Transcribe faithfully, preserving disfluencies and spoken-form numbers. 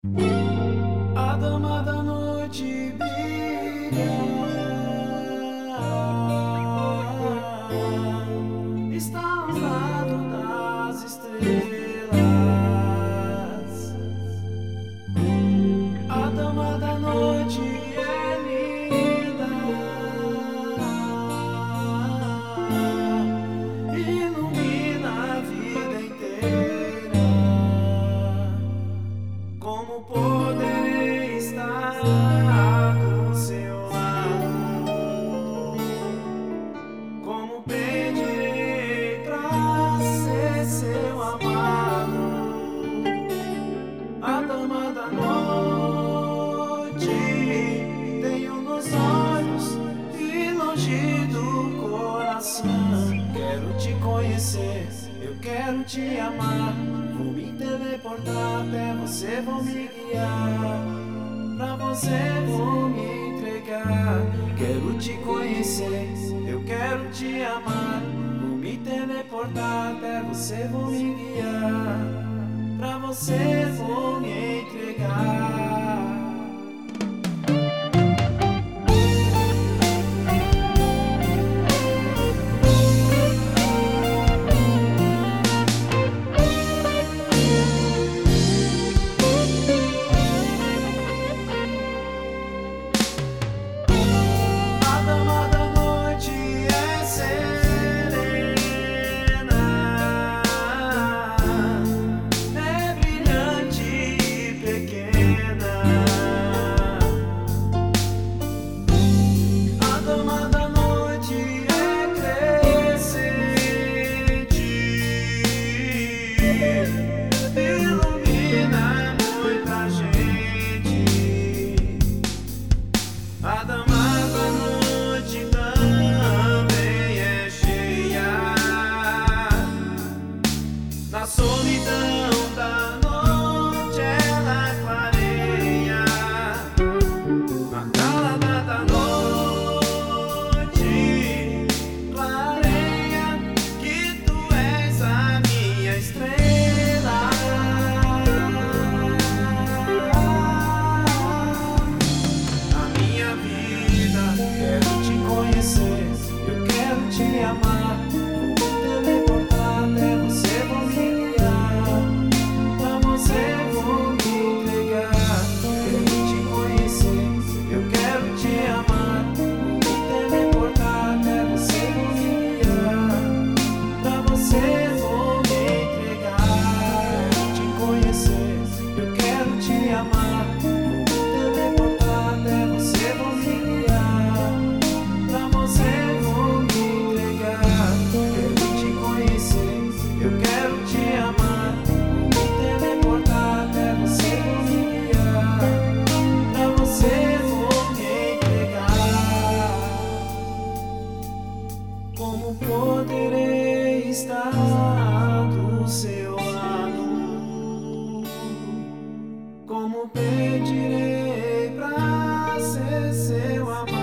A dama da noite brilha, está ao lado das estrelas. A dama da noite é linda, ilumina a vida inteira. Como poderei estar do seu lado? Como pedirei pra ser seu amado? A dama da noite tenho nos olhos e longe do coração. Quero te conhecer, eu quero te amar. Vou me teleportar até você, vou me guiar. Pra você vou me entregar. Quero te conhecer, eu quero te amar. Vou me teleportar até você, vou me guiar. Pra você vou me entregar. Ilumina muita gente. A dama da noite também é cheia. Na solidão da noite ela clareia. Na calada da noite clareia que tu és a minha estrela. Eu quero te amar, vou me teleportar até você, vou me guiar. Pra você vou me entregar. Quero te conhecer, eu quero te amar. Vou me teleportar até você, vou me guiar. Pra você vou me entregar. Quero te conhecer, eu quero te amar. Vou me teleportar até você, vou me guiar. Pra você vou me entregar. Quero te conhecer, eu quero te amar. Vou me teleportar até você, vou me guiar. Pra você vou me entregar. Como poderei estar do seu lado? Como pedirei pra ser seu amado?